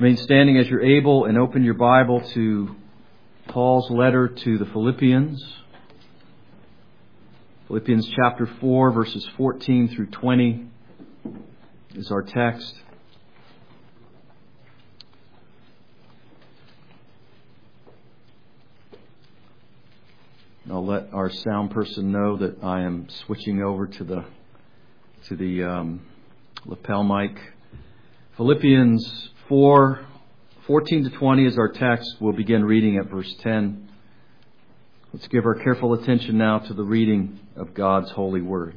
Remain standing as you're able and open your Bible to Paul's letter to the Philippians. Philippians chapter 4, verses 14 through 20 is our text. I'll let our sound person know that I am switching over to the lapel mic. Philippians 4, 14 to 20 is our text. We'll begin reading at verse 10. Let's give our careful attention now to the reading of God's holy word.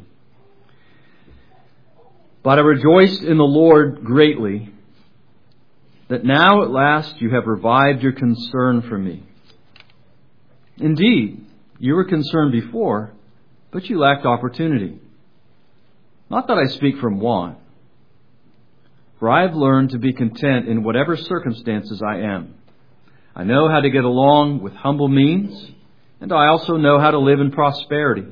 But I rejoiced in the Lord greatly that now at last you have revived your concern for me. Indeed, you were concerned before, but you lacked opportunity. Not that I speak from want, for I have learned to be content in whatever circumstances I am. I know how to get along with humble means, and I also know how to live in prosperity.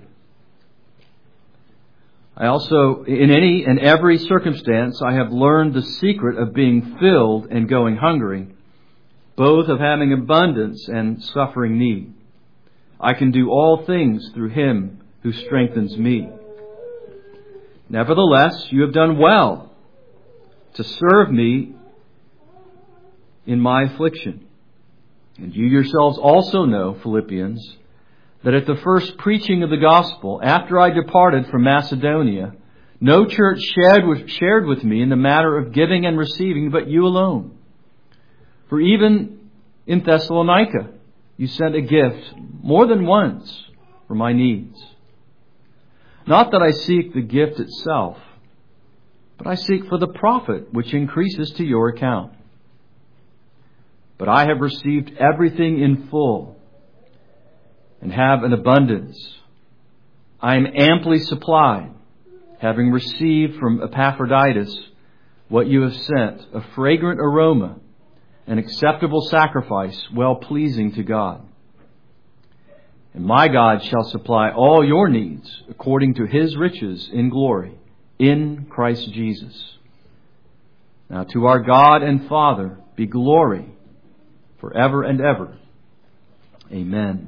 I also, in any and every circumstance, I have learned the secret of being filled and going hungry, both of having abundance and suffering need. I can do all things through Him who strengthens me. Nevertheless, you have done well to serve me in my affliction. And you yourselves also know, Philippians, that at the first preaching of the gospel, after I departed from Macedonia, no church shared with me in the matter of giving and receiving, but you alone. For even in Thessalonica, you sent a gift more than once for my needs. Not that I seek the gift itself, but I seek for the profit which increases to your account. But I have received everything in full and have an abundance. I am amply supplied, having received from Epaphroditus what you have sent, a fragrant aroma, an acceptable sacrifice, well-pleasing to God. And my God shall supply all your needs according to His riches in glory in Christ Jesus. Now to our God and Father be glory forever and ever. Amen.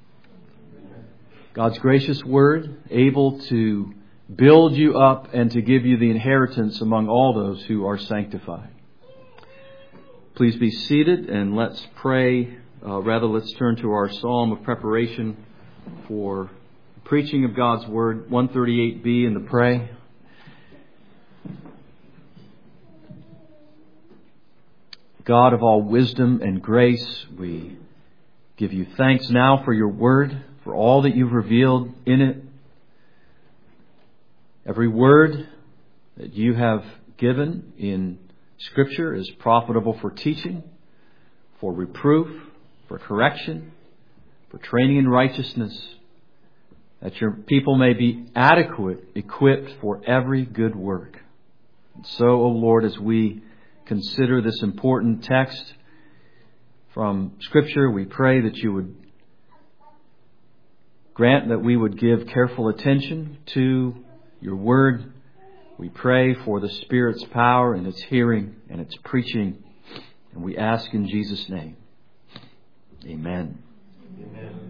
God's gracious word, able to build you up and to give you the inheritance among all those who are sanctified. Please be seated and let's pray. Let's turn to our psalm of preparation for preaching of God's word, 138b in the pray. God of all wisdom and grace, we give you thanks now for your word, for all that you've revealed in it. Every word that you have given in Scripture is profitable for teaching, for reproof, for correction, for training in righteousness, that your people may be adequate, equipped for every good work. And so, O Lord, as we consider this important text from Scripture, we pray that you would grant that we would give careful attention to your word. We pray for the Spirit's power in its hearing and its preaching. And we ask in Jesus' name. Amen. Amen.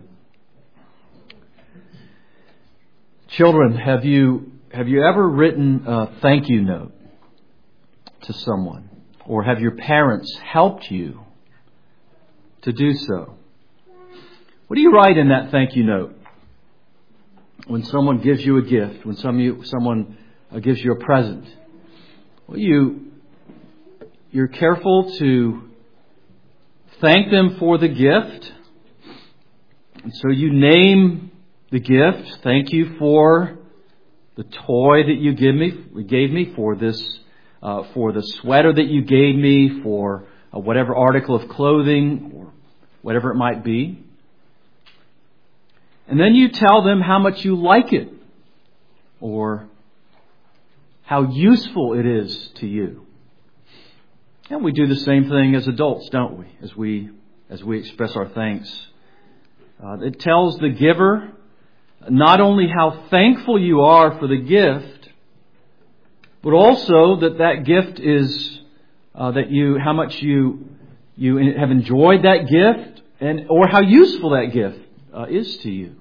Children, have you ever written a thank you note to someone? Or have your parents helped you to do so? What do you write in that thank you note? When someone gives you a gift, when someone gives you a present, well, you're careful to thank them for the gift. And so you name the gift. Thank you for the toy that you gave me, for the sweater that you gave me, for whatever article of clothing or whatever it might be. And then you tell them how much you like it or how useful it is to you. And we do the same thing as adults, don't we? As we express our thanks. It tells the giver not only how thankful you are for the gift, but also that gift is how much you have enjoyed that gift, or how useful that gift is to you.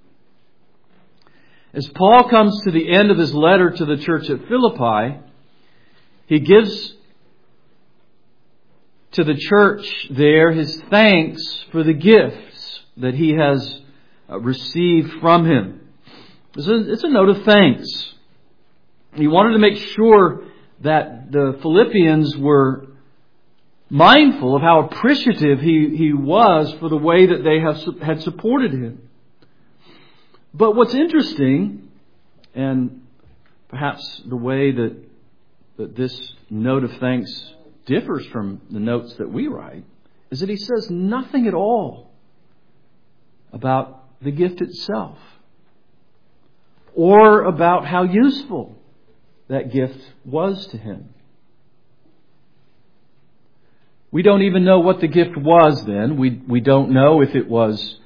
As Paul comes to the end of his letter to the church at Philippi, he gives to the church there his thanks for the gifts that he has received from him. It's a note of thanks. He wanted to make sure that the Philippians were mindful of how appreciative he was for the way that they had supported him. But what's interesting, and perhaps the way that this note of thanks differs from the notes that we write, is that he says nothing at all about the gift itself, or about how useful that gift was to him. We don't even know what the gift was then. We don't know if it was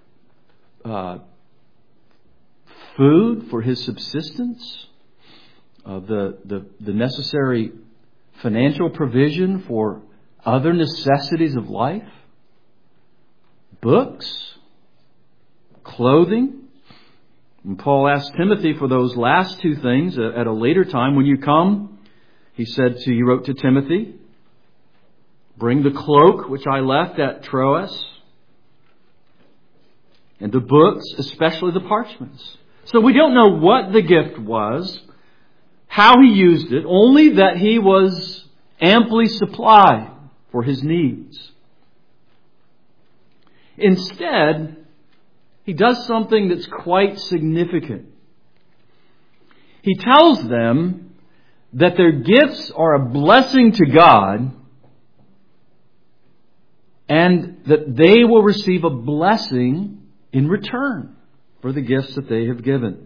food for his subsistence, the necessary financial provision for other necessities of life, books, clothing. And Paul asked Timothy for those last two things at a later time. When you come, he wrote to Timothy, bring the cloak which I left at Troas, and the books, especially the parchments. So we don't know what the gift was, how he used it, only that he was amply supplied for his needs. Instead, he does something that's quite significant. He tells them that their gifts are a blessing to God, and that they will receive a blessing in return for the gifts that they have given.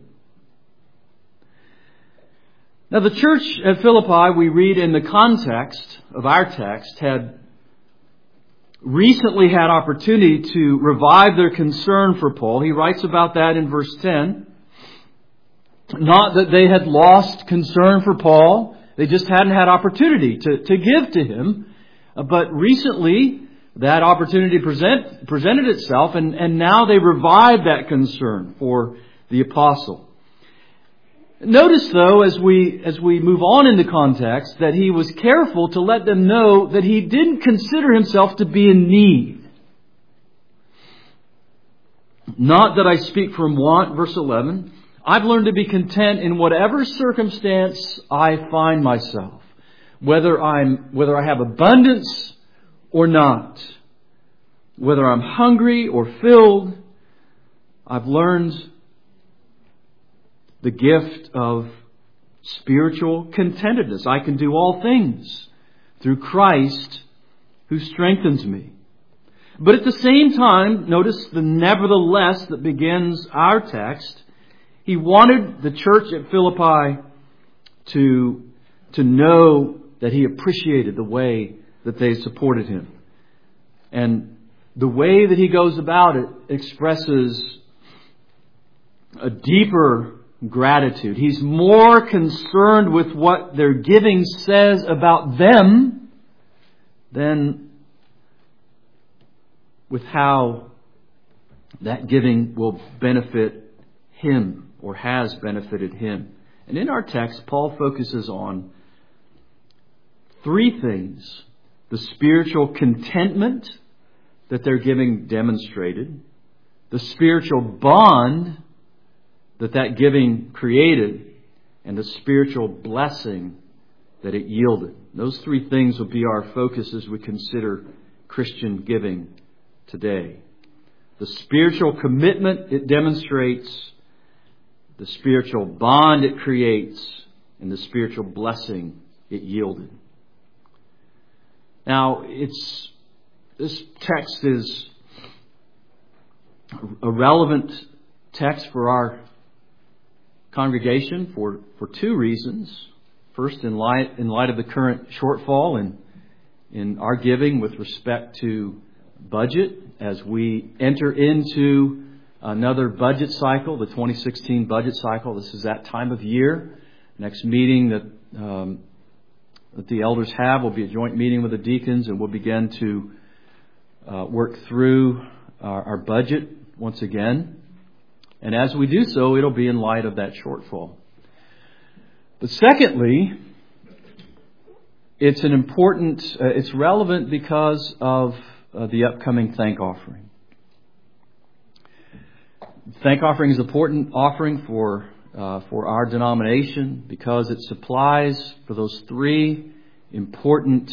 Now, the church at Philippi, we read in the context of our text, had recently had opportunity to revive their concern for Paul. He writes about that in verse 10. Not that they had lost concern for Paul. They just hadn't had opportunity to give to him. But recently, that opportunity presented itself, and now they revived that concern for the apostle. Notice, though, as we move on in the context, that he was careful to let them know that he didn't consider himself to be in need. Not that I speak from want, verse 11. I've learned to be content in whatever circumstance I find myself, whether I have abundance or not, whether I'm hungry or filled. I've learned the gift of spiritual contentedness. I can do all things through Christ who strengthens me. But at the same time, notice the nevertheless that begins our text. He wanted the church at Philippi to know that he appreciated the way that they supported him. And the way that he goes about it expresses a deeper gratitude. He's more concerned with what their giving says about them than with how that giving will benefit him or has benefited him. And in our text, Paul focuses on three things: the spiritual contentment that their giving demonstrated, the spiritual bond that giving created, and the spiritual blessing that it yielded. Those three things will be our focus as we consider Christian giving today. The spiritual commitment it demonstrates, the spiritual bond it creates, and the spiritual blessing it yielded. Now, this text is a relevant text for our congregation for two reasons. First, in light of the current shortfall in our giving with respect to budget, as we enter into another budget cycle, the 2016 budget cycle. This is that time of year. Next meeting that that the elders have will be a joint meeting with the deacons, and we'll begin to work through our budget once again. And as we do so, it'll be in light of that shortfall. But secondly, it's it's relevant because of the upcoming thank offering. Thank offering is an important offering for our denomination because it supplies for those three important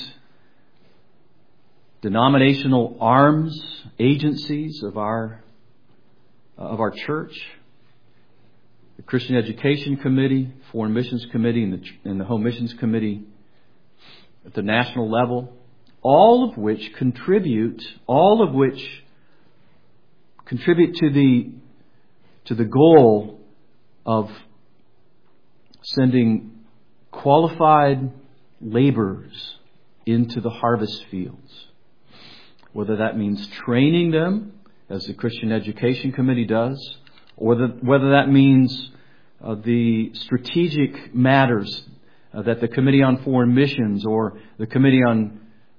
denominational arms, agencies of our church: the Christian Education Committee, Foreign Missions Committee, and the Home Missions Committee at the national level, all of which contribute to the goal of sending qualified laborers into the harvest fields. Whether that means training them, as the Christian Education Committee does, or whether that means the strategic matters that the Committee on Foreign Missions or the Committee on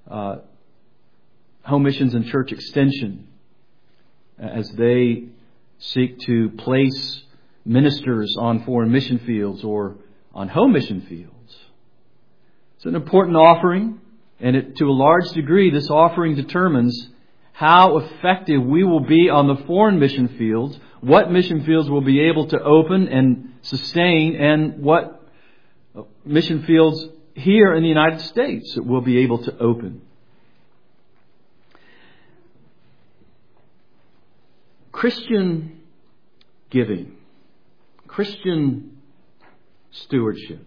Home Missions and Church Extension, as they seek to place ministers on foreign mission fields or on home mission fields. It's an important offering, and to a large degree, this offering determines how effective we will be on the foreign mission fields, what mission fields we'll be able to open and sustain, and what mission fields here in the United States that we'll be able to open. Christian giving, Christian stewardship.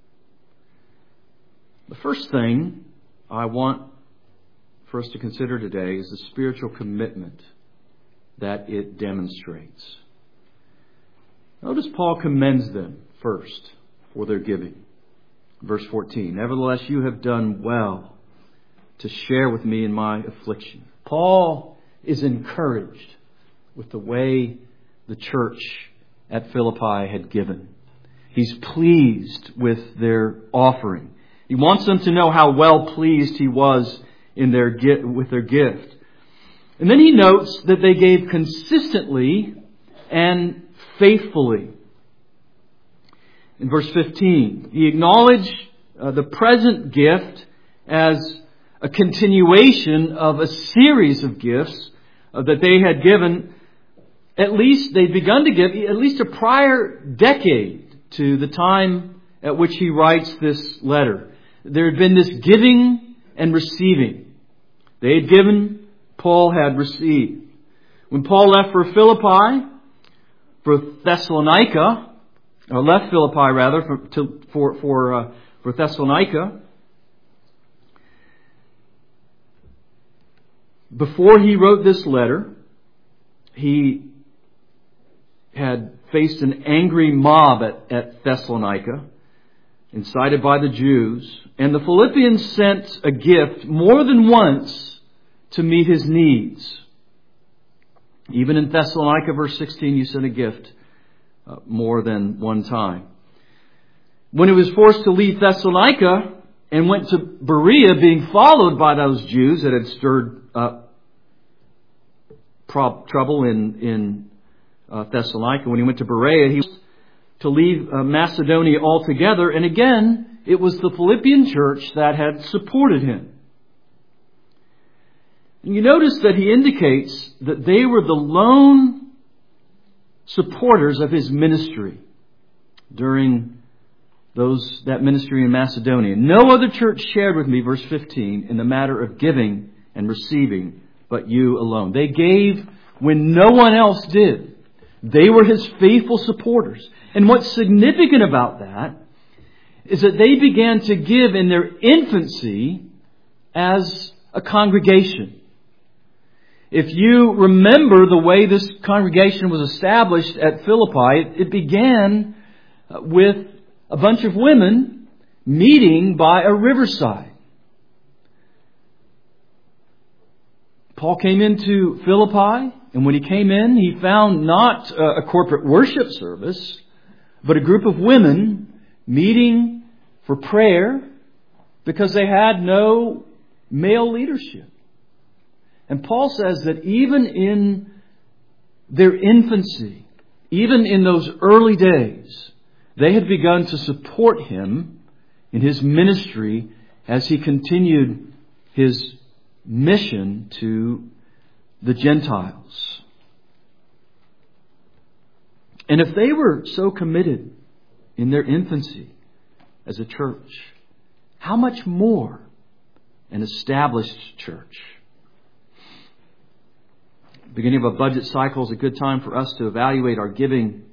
The first thing I want for us to consider today is the spiritual commitment that it demonstrates. Notice Paul commends them first for their giving. Verse 14, "Nevertheless, you have done well to share with me in my affliction." Paul is encouraged with the way the church at Philippi had given. He's pleased with their offering. He wants them to know how well pleased he was with their gift. And then he notes that they gave consistently and faithfully. In verse 15, he acknowledged the present gift as a continuation of a series of gifts that they had given. They'd begun to give at least a prior decade to the time at which he writes this letter. There had been this giving and receiving. They had given, Paul had received. When Paul left for Philippi, for Thessalonica, or left Philippi rather for Thessalonica, before he wrote this letter, he had faced an angry mob at Thessalonica, incited by the Jews, and the Philippians sent a gift more than once to meet his needs. Even in Thessalonica, verse 16, you sent a gift more than one time. When he was forced to leave Thessalonica and went to Berea, being followed by those Jews that had stirred up trouble in Thessalonica, when he went to Berea, he was to leave Macedonia altogether. And again, it was the Philippian church that had supported him. And you notice that he indicates that they were the lone supporters of his ministry during that ministry in Macedonia. "No other church shared with me," verse 15, "in the matter of giving and receiving, but you alone." They gave when no one else did. They were his faithful supporters. And what's significant about that is that they began to give in their infancy as a congregation. If you remember the way this congregation was established at Philippi, it began with a bunch of women meeting by a riverside. Paul came into Philippi, and when he came in, he found not a corporate worship service, but a group of women meeting for prayer because they had no male leadership. And Paul says that even in their infancy, even in those early days, they had begun to support him in his ministry as he continued his mission to the Gentiles. And if they were so committed in their infancy as a church, how much more an established church? The beginning of a budget cycle is a good time for us to evaluate our giving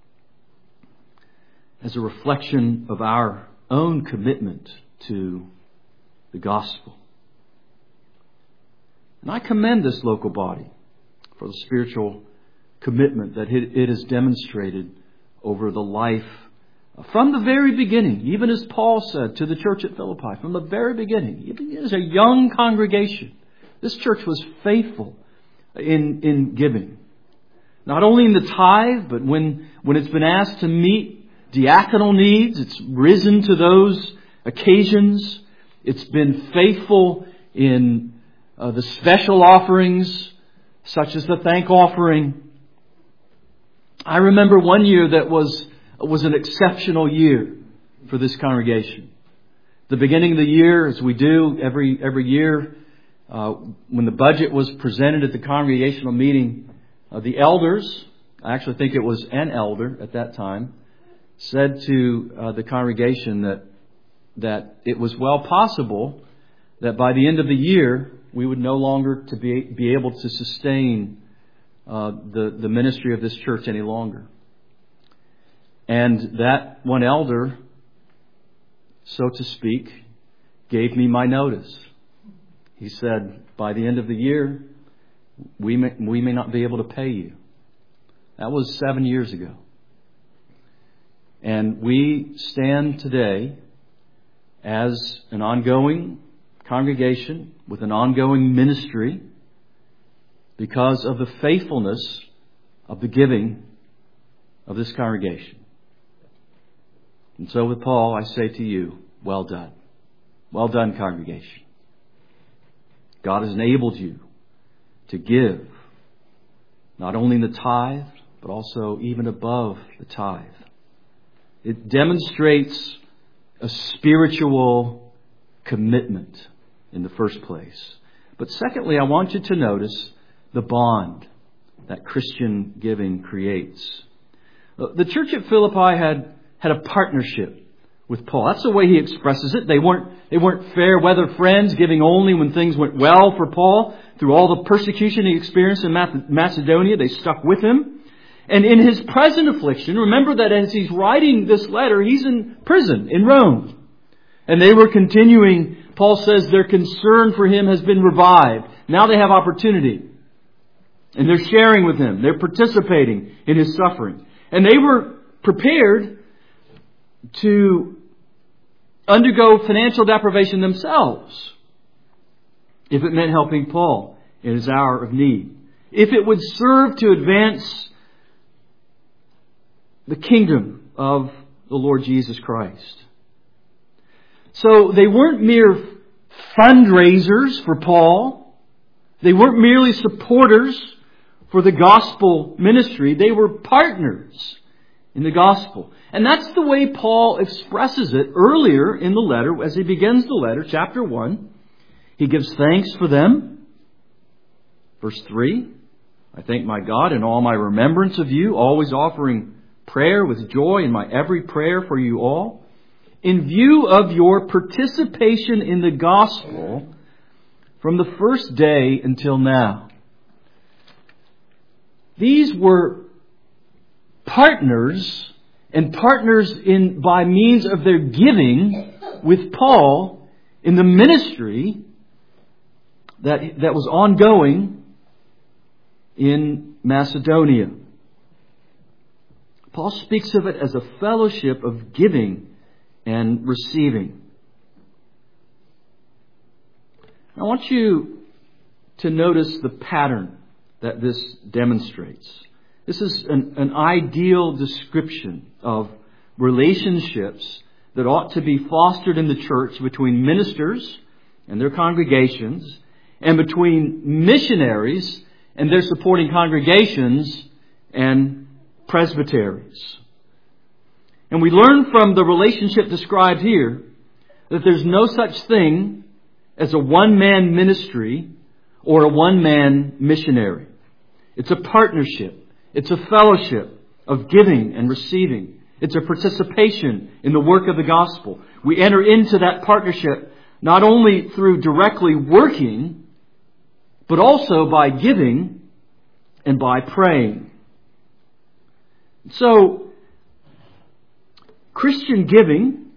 as a reflection of our own commitment to the gospel. And I commend this local body for the spiritual commitment that it has demonstrated over the life from the very beginning, even as Paul said to the church at Philippi, from the very beginning, even as a young congregation, this church was faithful in giving. Not only in the tithe, but when it's been asked to meet diaconal needs, it's risen to those occasions. It's been faithful in the special offerings, such as the thank offering. I remember one year that was an exceptional year for this congregation. The beginning of the year, as we do every year, when the budget was presented at the congregational meeting, the elders, I actually think it was an elder at that time, said to the congregation that it was well possible that by the end of the year we would no longer to be able to sustain the ministry of this church any longer. And that one elder, so to speak, gave me my notice. He said, by the end of the year, we may not be able to pay you. That was 7 years ago. And we stand today as an ongoing congregation with an ongoing ministry because of the faithfulness of the giving of this congregation. And so with Paul, I say to you, well done. Well done, congregation. God has enabled you to give, not only in the tithe, but also even above the tithe. It demonstrates a spiritual commitment in the first place. But secondly, I want you to notice the bond that Christian giving creates. The church at Philippi had a partnership with Paul. That's the way he expresses it. They weren't fair weather friends, giving only when things went well for Paul. Through all the persecution he experienced in Macedonia, they stuck with him. And in his present affliction, remember that as he's writing this letter, he's in prison in Rome. And they were continuing, Paul says their concern for him has been revived. Now they have opportunity. And they're sharing with him. They're participating in his suffering. And they were prepared to undergo financial deprivation themselves if it meant helping Paul in his hour of need. If it would serve to advance the kingdom of the Lord Jesus Christ. So they weren't mere fundraisers for Paul. They weren't merely supporters for the gospel ministry. They were partners in the gospel. And that's the way Paul expresses it earlier in the letter. As he begins the letter, chapter 1, he gives thanks for them. Verse 3, I thank my God in all my remembrance of you, always offering prayer with joy in my every prayer for you all, in view of your participation in the gospel from the first day until now. These were partners, and partners by means of their giving with Paul in the ministry that was ongoing in Macedonia. Paul speaks of it as a fellowship of giving and receiving. I want you to notice the pattern that this demonstrates. This is an ideal description of relationships that ought to be fostered in the church between ministers and their congregations, and between missionaries and their supporting congregations and presbyteries. And we learn from the relationship described here that there's no such thing as a one-man ministry or a one-man missionary. It's a partnership. It's a fellowship of giving and receiving. It's a participation in the work of the gospel. We enter into that partnership not only through directly working, but also by giving and by praying. So, Christian giving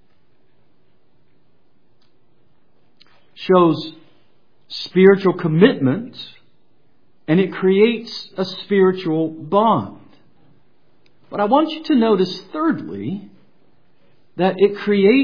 shows spiritual commitment, and it creates a spiritual bond. But I want you to notice, thirdly, that it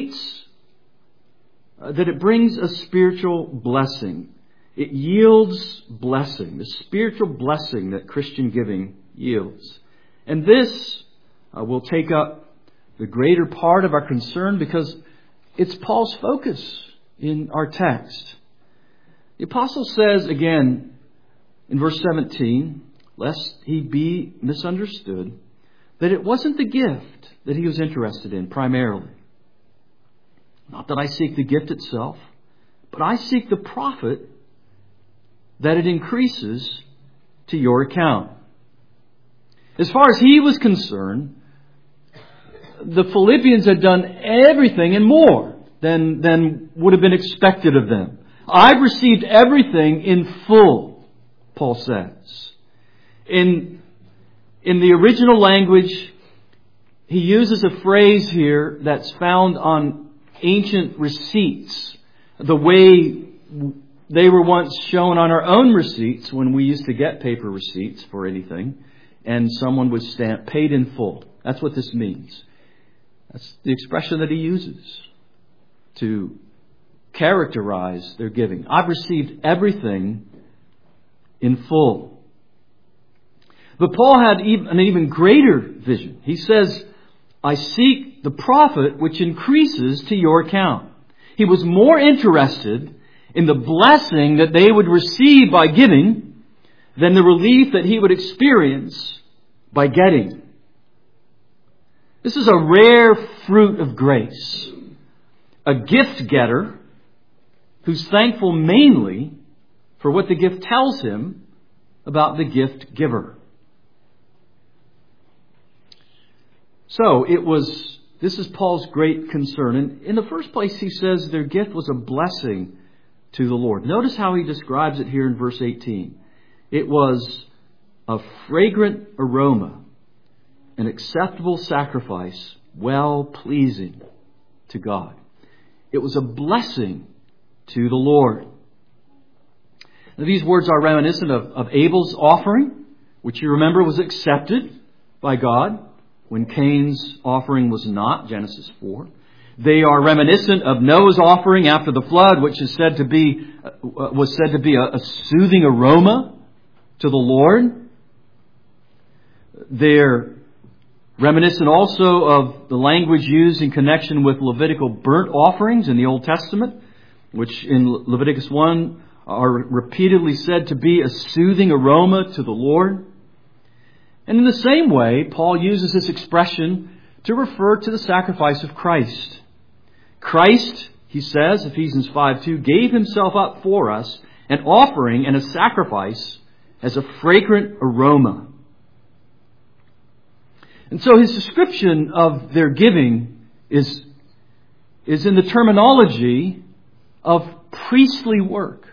brings a spiritual blessing. It yields blessing, the spiritual blessing that Christian giving yields. And this will take up the greater part of our concern because it's Paul's focus in our text. The apostle says again in verse 17, lest he be misunderstood, that it wasn't the gift that he was interested in primarily. Not that I seek the gift itself, but I seek the profit that it increases to your account. As far as he was concerned, the Philippians had done everything and more than would have been expected of them. I've received everything in full, Paul says. In the original language, he uses a phrase here that's found on ancient receipts, the way they were once shown on our own receipts when we used to get paper receipts for anything, and someone would stamp paid in full. That's what this means. That's the expression that he uses to characterize their giving. I've received everything in full. But Paul had an even greater vision. He says, I seek the profit which increases to your account. He was more interested in the blessing that they would receive by giving than the relief that he would experience by getting. This is a rare fruit of grace. A gift getter who's thankful mainly for what the gift tells him about the gift giver. So this is Paul's great concern. And in the first place, he says their gift was a blessing to the Lord. Notice how he describes it here in verse 18. It was a fragrant aroma, an acceptable sacrifice, well-pleasing to God. It was a blessing to the Lord. Now, these words are reminiscent of Abel's offering, which you remember was accepted by God when Cain's offering was not, Genesis 4. They are reminiscent of Noah's offering after the flood, which was said to be a soothing aroma to the Lord. They're reminiscent also of the language used in connection with Levitical burnt offerings in the Old Testament, which in Leviticus 1 are repeatedly said to be a soothing aroma to the Lord. And in the same way, Paul uses this expression to refer to the sacrifice of Christ. Christ, he says, Ephesians 5:2, gave himself up for us, an offering and a sacrifice as a fragrant aroma. And so his description of their giving is in the terminology of priestly work.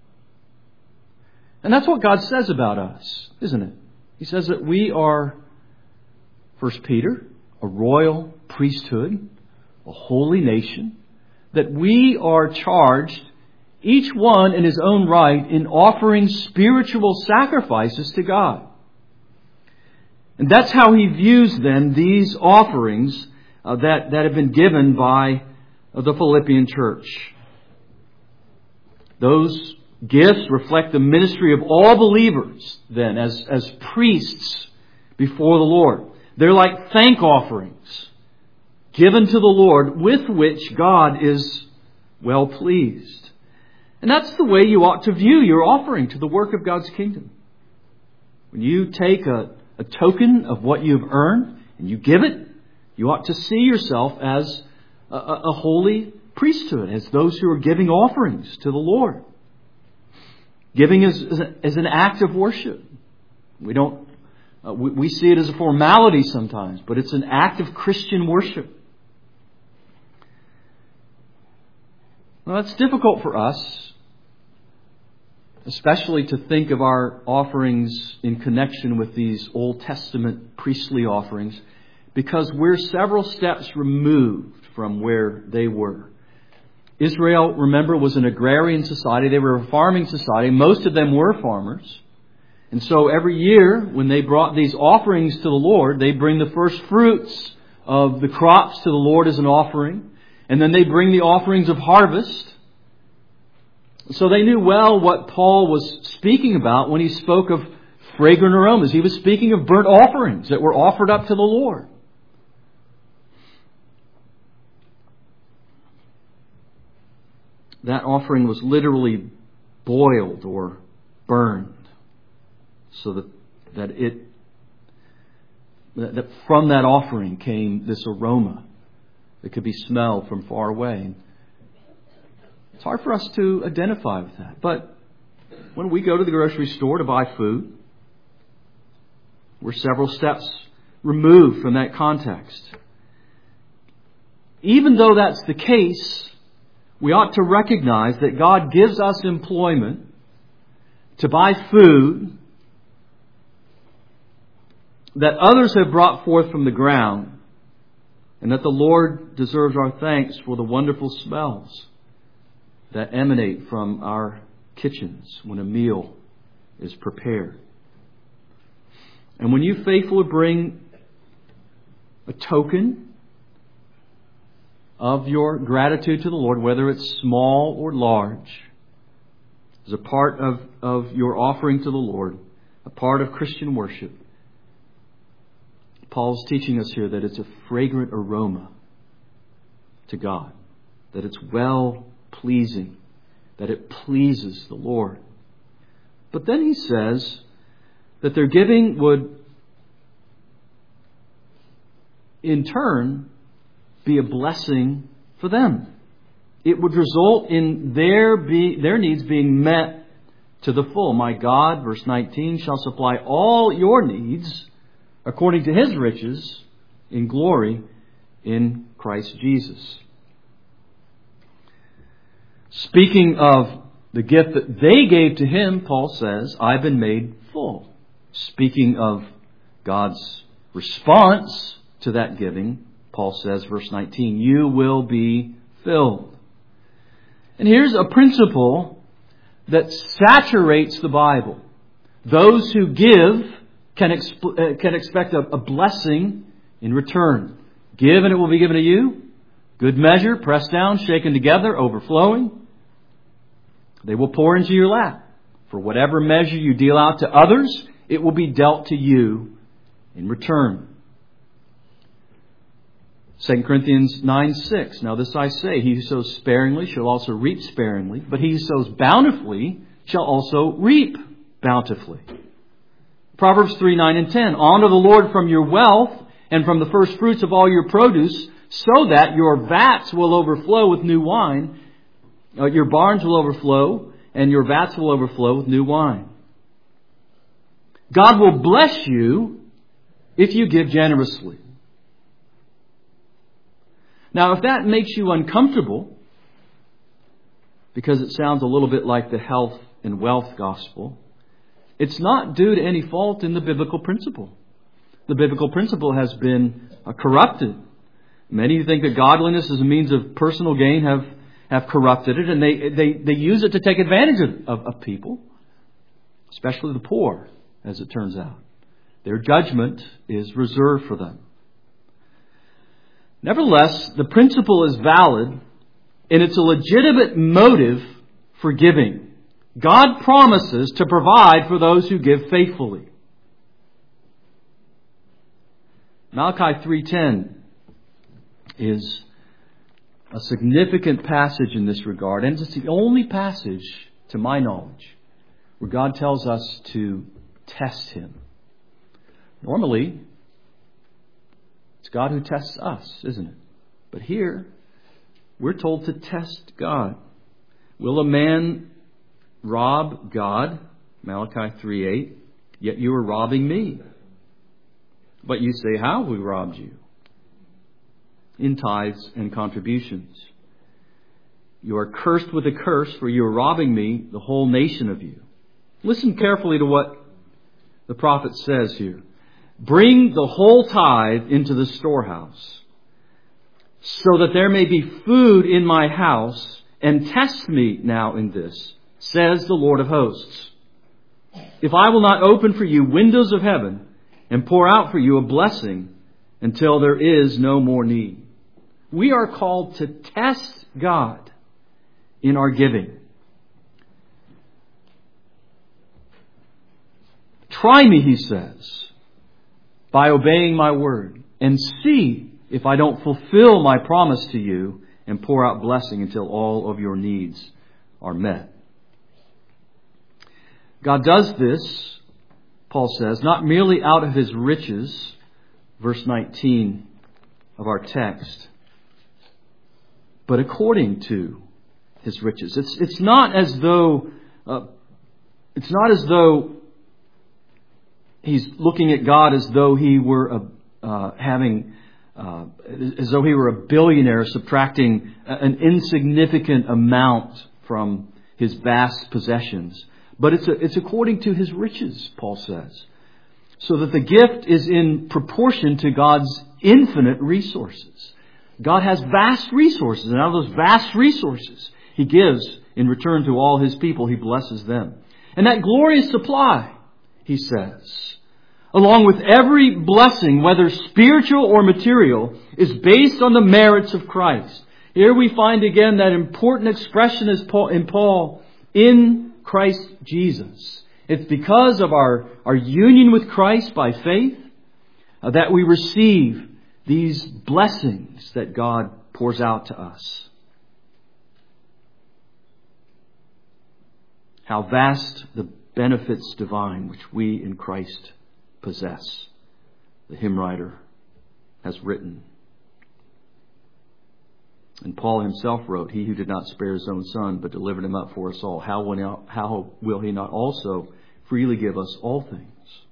And that's what God says about us, isn't it? He says that we are, 1 Peter, a royal priesthood, a holy nation, that we are charged, each one in his own right, in offering spiritual sacrifices to God. And that's how he views then these offerings that have been given by the Philippian church. Those gifts reflect the ministry of all believers then as priests before the Lord. They're like thank offerings given to the Lord, with which God is well pleased. And that's the way you ought to view your offering to the work of God's kingdom. When you take a token of what you've earned and you give it, you ought to see yourself as a holy priesthood, as those who are giving offerings to the Lord. Giving is an act of worship. We see it as a formality sometimes, but it's an act of Christian worship. Well, it's difficult for us, especially to think of our offerings in connection with these Old Testament priestly offerings, because we're several steps removed from where they were. Israel, remember, was an agrarian society. They were a farming society. Most of them were farmers. And so every year, when they brought these offerings to the Lord, they bring the first fruits of the crops to the Lord as an offering. And then they bring the offerings of harvest. So they knew well what Paul was speaking about when he spoke of fragrant aromas. He was speaking of burnt offerings that were offered up to the Lord. That offering was literally boiled or burned, so that from that offering came this aroma that could be smelled from far away. It's hard for us to identify with that. But when we go to the grocery store to buy food, we're several steps removed from that context. Even though that's the case, we ought to recognize that God gives us employment to buy food that others have brought forth from the ground, and that the Lord deserves our thanks for the wonderful smells that emanate from our kitchens when a meal is prepared. And when you faithfully bring a token of your gratitude to the Lord, whether it's small or large, as a part of your offering to the Lord, a part of Christian worship, Paul's teaching us here that it's a fragrant aroma to God, that it's well pleasing, that it pleases the Lord. But then he says that their giving would in turn be a blessing for them. It would result in their needs being met to the full. My God, verse 19, shall supply all your needs according to His riches in glory in Christ Jesus. Speaking of the gift that they gave to Him, Paul says, I've been made full. Speaking of God's response to that giving, Paul says, verse 19, you will be filled. And here's a principle that saturates the Bible. Those who give can expect a blessing in return. Give and it will be given to you. Good measure, pressed down, shaken together, overflowing. They will pour into your lap. For whatever measure you deal out to others, it will be dealt to you in return. 2 Corinthians 9:6. Now this I say, he who sows sparingly shall also reap sparingly, but he who sows bountifully shall also reap bountifully. Proverbs 3:9 and 10. Honor the Lord from your wealth and from the first fruits of all your produce, so that your vats will overflow with new wine. Your barns will overflow, and your vats will overflow with new wine. God will bless you if you give generously. Now, if that makes you uncomfortable, because it sounds a little bit like the health and wealth gospel, it's not due to any fault in the biblical principle. The biblical principle has been corrupted. Many who think that godliness is a means of personal gain have corrupted it, and they use it to take advantage of people, especially the poor, as it turns out. Their judgment is reserved for them. Nevertheless, the principle is valid, and it's a legitimate motive for giving. God promises to provide for those who give faithfully. Malachi 3:10 is a significant passage in this regard. And it's the only passage, to my knowledge, where God tells us to test Him. Normally, it's God who tests us, isn't it? But here, we're told to test God. Will a man rob God? Malachi 3:8. Yet you are robbing me. But you say, how have we robbed you? In tithes and contributions. You are cursed with a curse, for you are robbing me, the whole nation of you. Listen carefully to what the prophet says here. Bring the whole tithe into the storehouse, so that there may be food in my house, and test me now in this, says the Lord of hosts. If I will not open for you windows of heaven and pour out for you a blessing until there is no more need. We are called to test God in our giving. Try me, He says, by obeying my word, and see if I don't fulfill my promise to you and pour out blessing until all of your needs are met. God does this, Paul says, not merely out of His riches, verse 19 of our text, but according to His riches. It's not as though He's looking at God as though He were as though He were a billionaire subtracting an insignificant amount from His vast possessions. But it's according to His riches, Paul says. So that the gift is in proportion to God's infinite resources. God has vast resources, and out of those vast resources, He gives in return to all His people. He blesses them. And that glorious supply, He says, along with every blessing, whether spiritual or material, is based on the merits of Christ. Here we find again that important expression in Paul, in Christ Jesus. It's because of our union with Christ by faith that we receive these blessings that God pours out to us. How vast the benefits divine which we in Christ possess, the hymn writer has written. And Paul himself wrote, He who did not spare His own Son, but delivered Him up for us all, how will He not also freely give us all things?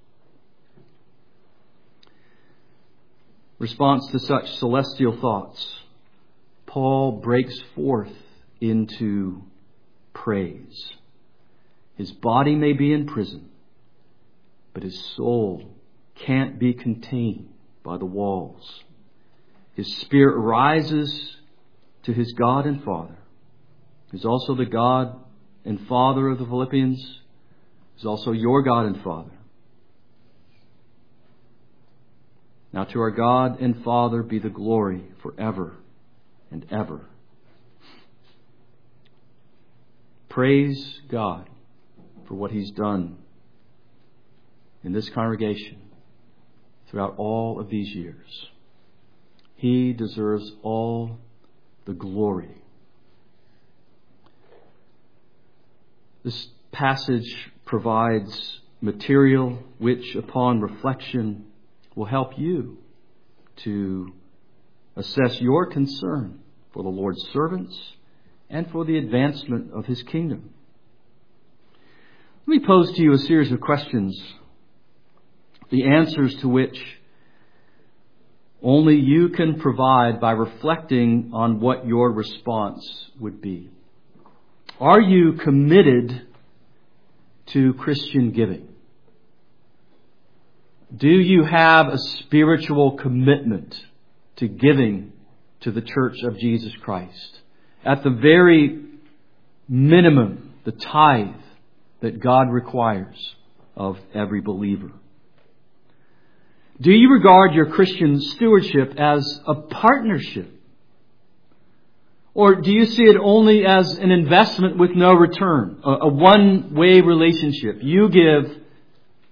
Response to such celestial thoughts, Paul breaks forth into praise. His body may be in prison, but his soul can't be contained by the walls. His spirit rises to his God and Father, who's also the God and Father of the Philippians, who's also your God and Father. Now to our God and Father be the glory forever and ever. Praise God for what He's done in this congregation throughout all of these years. He deserves all the glory. This passage provides material which, upon reflection, will help you to assess your concern for the Lord's servants and for the advancement of His kingdom. Let me pose to you a series of questions, the answers to which only you can provide by reflecting on what your response would be. Are you committed to Christian giving? Do you have a spiritual commitment to giving to the Church of Jesus Christ? At the very minimum, the tithe that God requires of every believer. Do you regard your Christian stewardship as a partnership? Or do you see it only as an investment with no return? A one-way relationship. You give,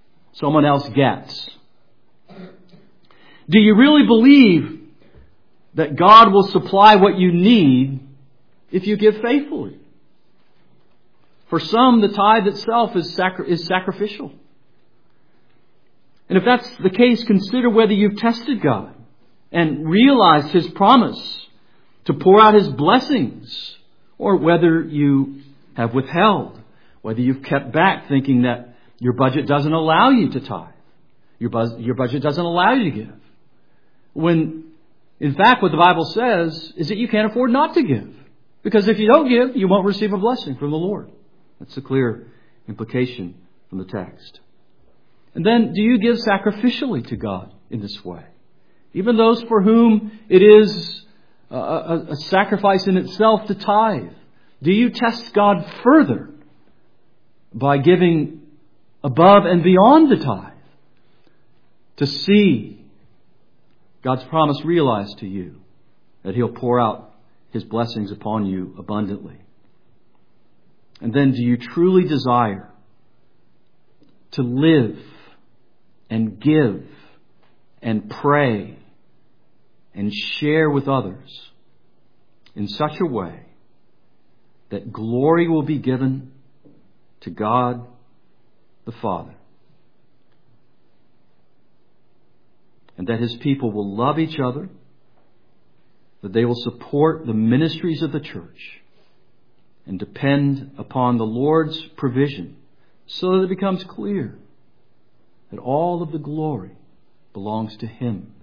someone else gets. Do you really believe that God will supply what you need if you give faithfully. For some, the tithe itself is sacrificial. And if that's the case, consider whether you've tested God and realized His promise to pour out His blessings, or whether you have withheld, whether you've kept back thinking that your budget doesn't allow you to tithe. Your budget doesn't allow you to give. When, in fact, what the Bible says is that you can't afford not to give. Because if you don't give, you won't receive a blessing from the Lord. That's a clear implication from the text. And then, do you give sacrificially to God in this way? Even those for whom it is a sacrifice in itself to tithe. Do you test God further by giving above and beyond the tithe to see God's promise realized to you, that He'll pour out His blessings upon you abundantly? And then, do you truly desire to live and give and pray and share with others in such a way that glory will be given to God the Father, and that His people will love each other, that they will support the ministries of the church and depend upon the Lord's provision, so that it becomes clear that all of the glory belongs to Him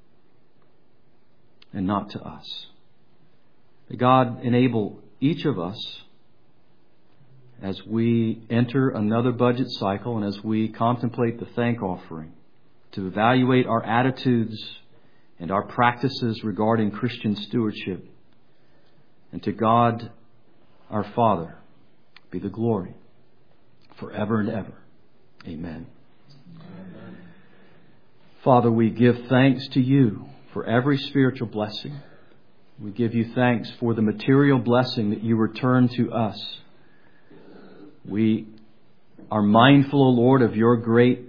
and not to us. May God enable each of us, as we enter another budget cycle and as we contemplate the thank offering, to evaluate our attitudes and our practices regarding Christian stewardship. And to God, our Father, be the glory forever and ever. Amen. Amen. Father, we give thanks to You for every spiritual blessing. We give You thanks for the material blessing that You return to us. We are mindful, O Lord, of Your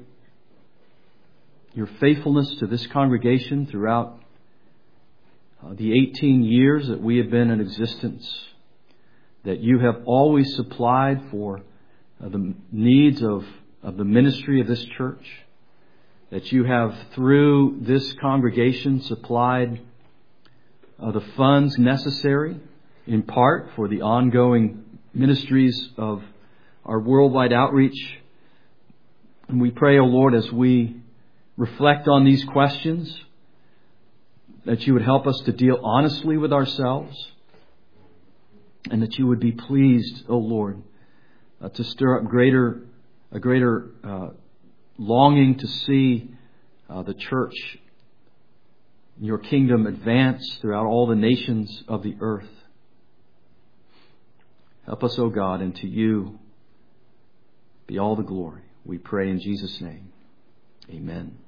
faithfulness to this congregation throughout the 18 years that we have been in existence, that You have always supplied for the needs of the ministry of this church, that You have, through this congregation, supplied the funds necessary, in part, for the ongoing ministries of our worldwide outreach. And we pray, O Lord, as we reflect on these questions, that You would help us to deal honestly with ourselves, and that You would be pleased, O Lord, to stir up a greater longing to see the church, Your kingdom advance throughout all the nations of the earth. Help us, O God, and to You be all the glory. We pray in Jesus' name. Amen.